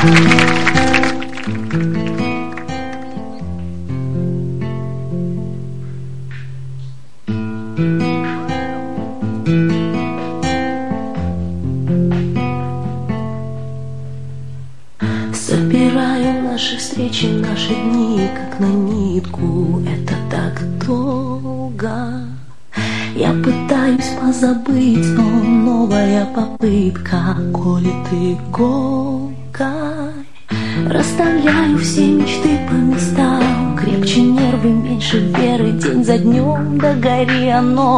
Собираю наши встречи, наши дни, как на нитку. Это так долго. Я пытаюсь позабыть, но новая попытка колет иголкой. Расставляю все мечты по местам, крепче нервы, меньше веры, день за днем, да гори оно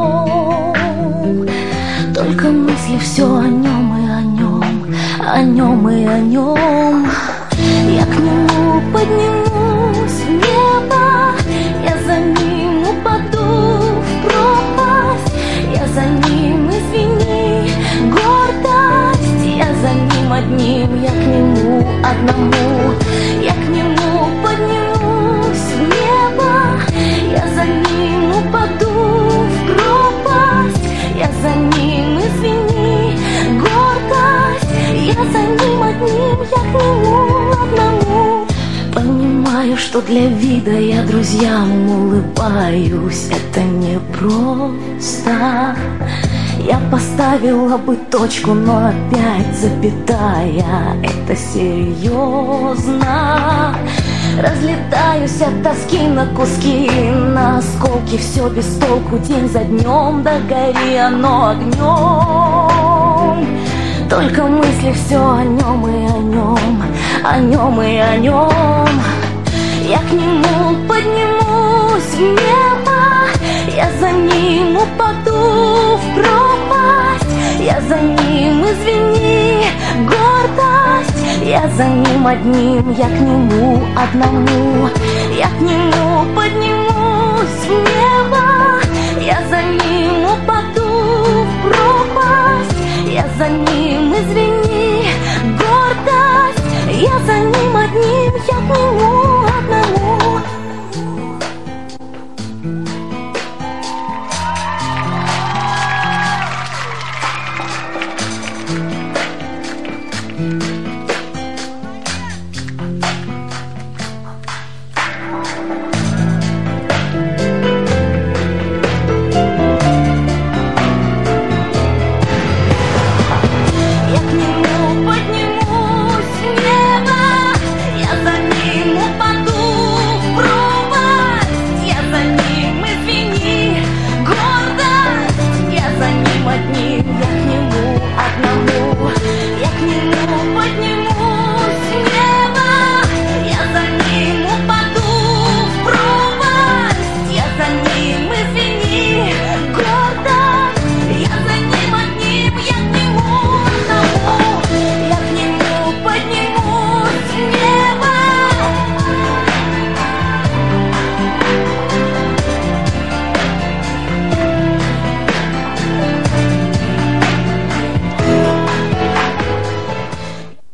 огнем. Только мысли все о нем и о нем, о нем и о нем. Я к нему поднимусь в небо, я за ним упаду в пропасть. Я за ним, извини, гордость. Я за ним одним, я к нему одному. Я к нему поднимусь в небо, я за ним упаду в пропасть. Я за ним, извини, гордость. Я за ним одним, я к нему одному. Понимаю, что для вида я друзьям улыбаюсь. Это непросто. Я поставила бы точку, но опять запятая. Это серьезно. Разлетаюсь от тоски на куски, на осколки, все без толку, день за днем, да гори оно огнем. Только мысли все о нем и о нем, о нем и о нем. Я к нему поднимусь в небо, я за ним упаду в пропасть. Я за ним, извини, гордость. Я за ним одним, я к нему одному. Я к нему поднимусь в небо, я за ним упаду в пропасть. Я за ним, извини, гордость. Я за ним одним, я к нему одному.